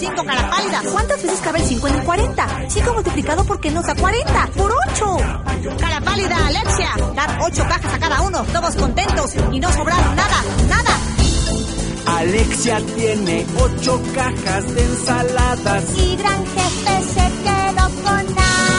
5 cara pálida. ¿Cuántas veces cabe el 5 en el 40? 5 multiplicado por qué nos da 40. ¡Por 8! Cara pálida, Alexia. Dar 8 cajas a cada uno, todos contentos y no sobraron nada. Alexia tiene 8 cajas de ensaladas. Y Gran Jefe se quedó con nada.